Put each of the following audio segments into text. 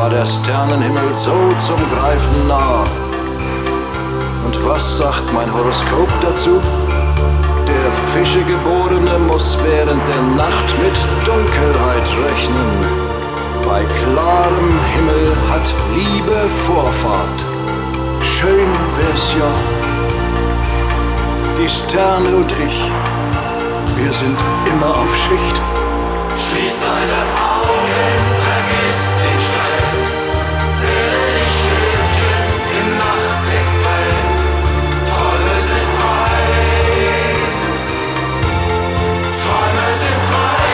war der Sternenhimmel so zum Greifen nah. Und was sagt mein Horoskop dazu? Der Fischegeborene muss während der Nacht mit Dunkelheit rechnen. Bei klarem Himmel hat Liebe Vorfahrt. Schön wär's ja. Die Sterne und ich, wir sind immer auf Schicht. Schließ deine Augen, vergiss den Stress. Zähle die Schäfchen im Nachtexpress. Träume sind frei. Träume sind frei.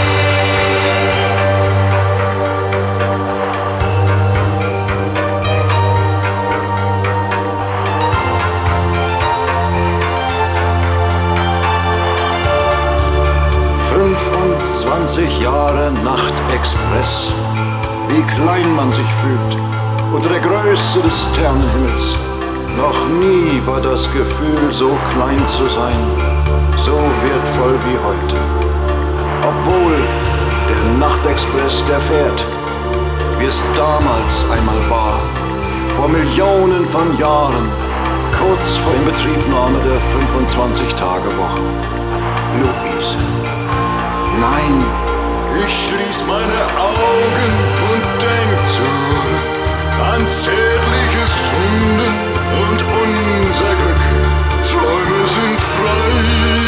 »25 Jahre Nachtexpress, wie klein man sich fühlt unter der Größe des Sternenhimmels. Noch nie war das Gefühl, so klein zu sein, so wertvoll wie heute. Obwohl der Nachtexpress, der fährt, wie es damals einmal war, vor Millionen von Jahren, kurz vor Inbetriebnahme der 25-Tage-Woche. Luise. Nein, ich schließ meine Augen und denk zurück an zärtliche Stunden und unser Glück. Träume sind frei.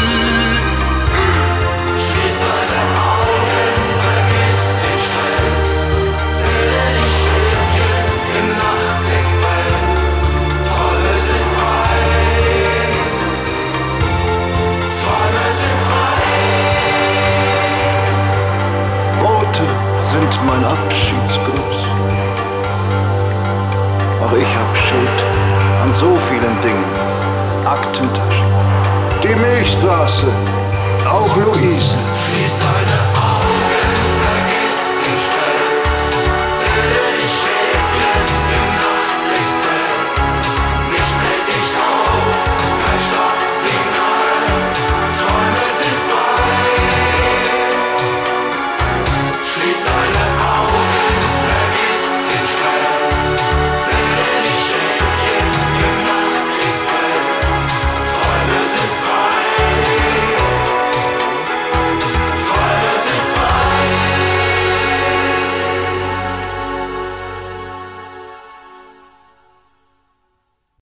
Schließ deine Augen, vergiss den Stress. Zähle die Schäfchen im Nachtexpress. Träume sind frei. Träume sind frei. sind mein Abschiedsgruß. Auch ich hab Schuld an so vielen Dingen. Aktentasche, die Milchstraße, auch Luise.